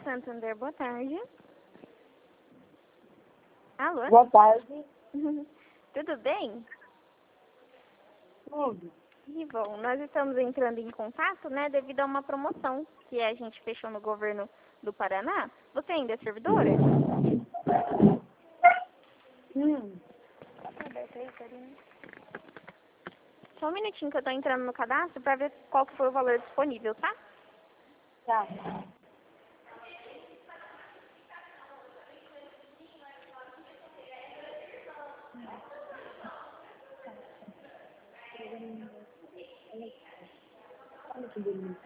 Santander, boa tarde. Alô? Boa tarde. Tudo bem? Tudo. E bom, nós estamos entrando em contato, né, devido a uma promoção que a gente fechou no governo do Paraná. Você ainda é servidora? Aberta aí, Karina. Só um minutinho que eu tô entrando no cadastro para ver qual que foi o valor disponível, tá? Tá. Olha que delícia.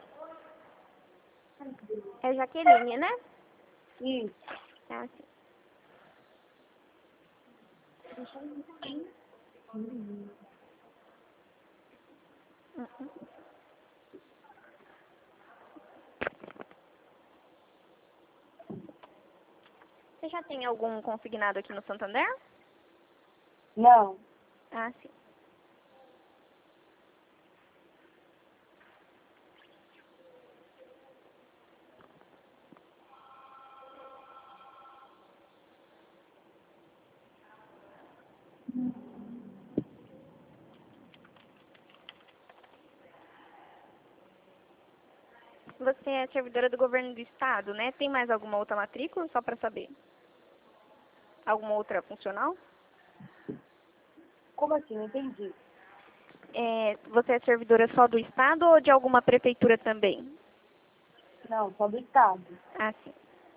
É Jaqueline, né? Isso. Ah, sim. Uhum. Você já tem algum consignado aqui no Santander? Não. Ah, sim. Você é servidora do governo do estado, né? Tem mais alguma outra matrícula, só para saber? Alguma outra funcional? Como assim? Não entendi. Você é servidora só do estado ou de alguma prefeitura também? Não, só do estado. Ah, sim.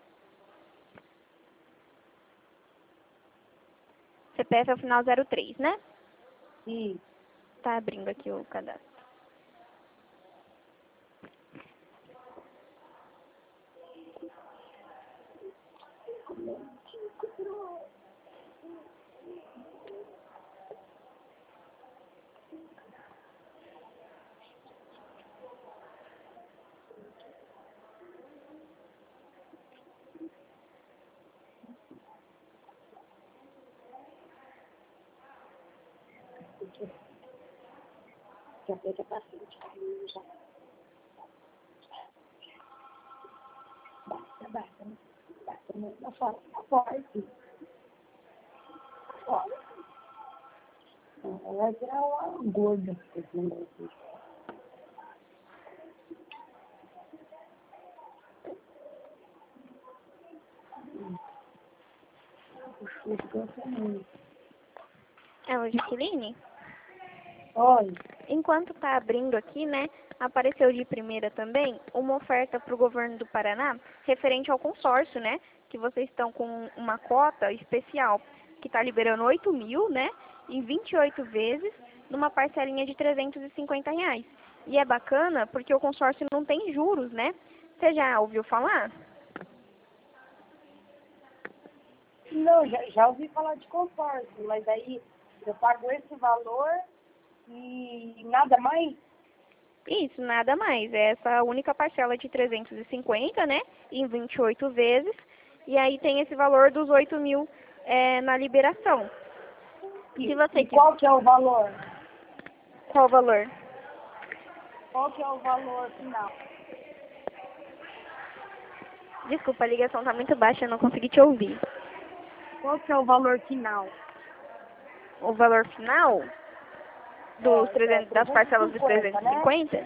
CPF é o final 03, né? Isso. Tá abrindo aqui o cadastro. Já pega bastante. Já. Basta. Basta. Na forte. Fora. Ela vai virar uma gorda. Esse negócio. Isso gosta muito. É o Jaqueline? Olha. Enquanto tá abrindo aqui, né, apareceu de primeira também uma oferta para o governo do Paraná referente ao consórcio, né, que vocês estão com uma cota especial que está liberando 8 mil, né, em 28 vezes, numa parcelinha de R$ 350. E é bacana porque o consórcio não tem juros, né? Você já ouviu falar? Não, já ouvi falar de consórcio, mas aí eu pago esse valor e nada mais? Isso, nada mais. É essa única parcela de 350, né? Em 28 vezes. E aí tem esse valor dos 8 mil na liberação. Se você E qual que é o valor? Qual o valor? Qual que é o valor final? Desculpa, a ligação tá muito baixa, eu não consegui te ouvir. Qual que é o valor final? O valor final dos 300, das parcelas de 350, né? 350?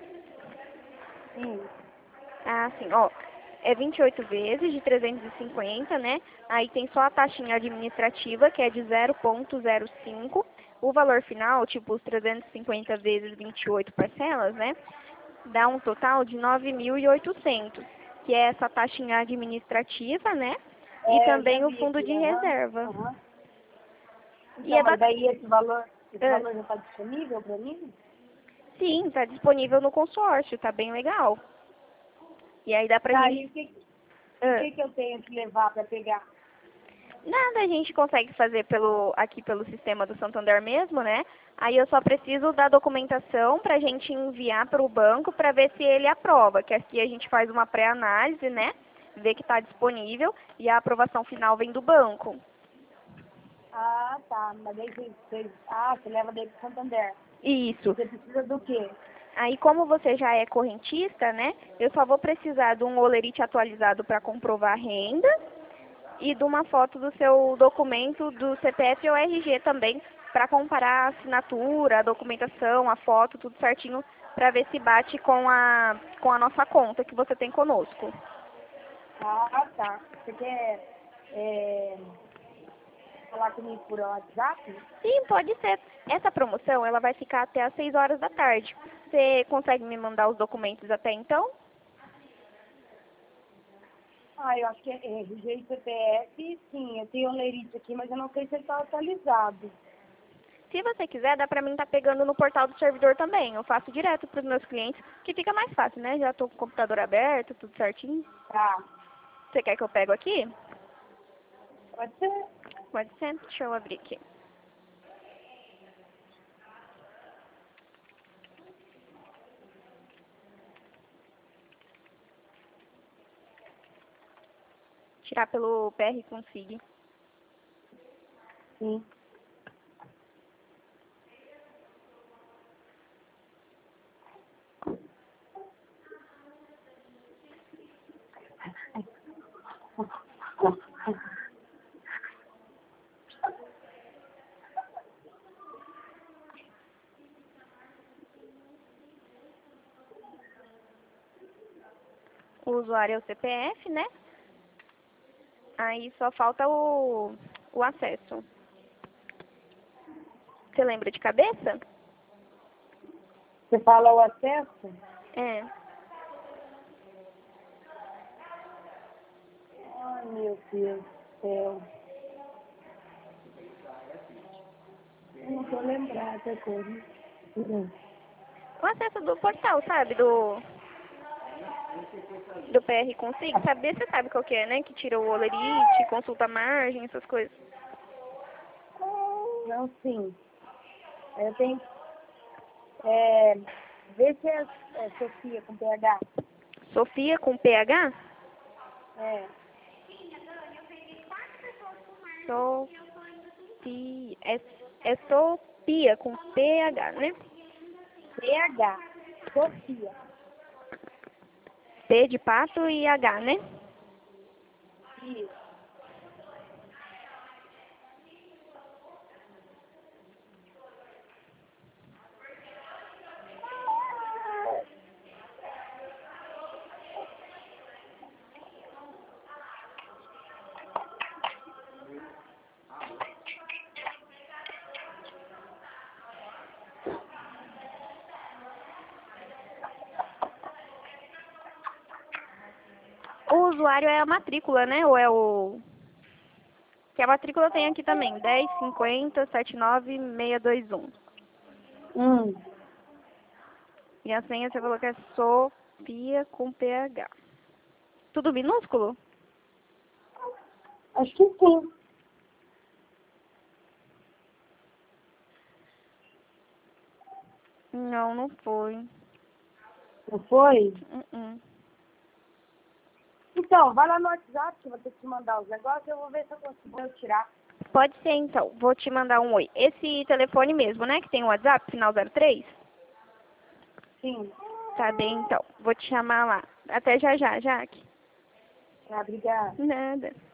Sim. Ah, sim, ó. É 28 vezes de 350, né? Aí tem só a taxinha administrativa, que é de 0,05. O valor final, tipo os 350 vezes 28 parcelas, né? Dá um total de 9.800, que é essa taxinha administrativa, né? E Já também o vi fundo aqui, de aham. reserva. Aham. E Então, é mas bacana. aí esse valor já está disponível para mim? Sim, tá disponível no consórcio, tá bem legal. E aí dá pra Tá, gente. e o Ah, que que eu tenho que levar para pegar? nada a gente consegue fazer aqui pelo sistema do Santander mesmo, né? Aí eu só preciso da documentação pra gente enviar para o banco para ver se ele aprova, que aqui a gente faz uma pré-análise, né? Ver que está disponível e a aprovação final vem do banco. Ah, tá. Mas daí você leva daí para Santander. Isso. Você precisa do quê? Aí, como você já é correntista, né, eu só vou precisar de um holerite atualizado para comprovar a renda e de uma foto do seu documento do CPF ou RG também, para comparar a assinatura, a documentação, a foto, tudo certinho, para ver se bate com a nossa conta que você tem conosco. Ah, tá. Você quer falar comigo por WhatsApp? Sim, pode ser. Essa promoção ela vai ficar até às 6 horas da tarde. Você consegue me mandar os documentos até então? Ah, eu acho que é RG e CPF, sim. Eu tenho o lerite aqui, mas eu não sei se ele está atualizado. Se você quiser, dá pra mim estar pegando no portal do servidor também. Eu faço direto pros meus clientes, que fica mais fácil, né? Já tô com o computador aberto, tudo certinho. Tá. Você quer que eu pego aqui? Pode ser. Pode ser. Deixa eu abrir aqui. Tirar pelo PR Consig. Sim. O usuário é o CPF, né? Aí só falta o acesso. Você lembra de cabeça? Você fala o acesso? É. Ai, meu Deus do céu. Eu não tô lembrada agora. O acesso do portal, sabe? Do PR Consig. Saber, você sabe qual que é, né? Que tira o olerite, consulta a margem, essas coisas. Não, sim. Eu tenho. Vê se é Sofia com PH. Sofia com PH? É. Sofia. É Sofia com PH, né? PH. Sofia. P de pato e H, né? Isso. O usuário é a matrícula, né? Ou é o... Que a matrícula tem aqui também. 10507961. Hum. E a senha você falou que é Sofia com PH. Tudo minúsculo? Acho que sim. Não, não foi. Não foi? Uh-uh. Então, vai lá no WhatsApp que eu vou ter que te mandar os negócios. Eu vou ver se eu consigo tirar. Pode ser então. Vou te mandar um oi. Esse telefone mesmo, né? Que tem o WhatsApp, final 03? Sim. Tá bem, então. Vou te chamar lá. Até já já, Jaque. Ah, obrigada. Nada.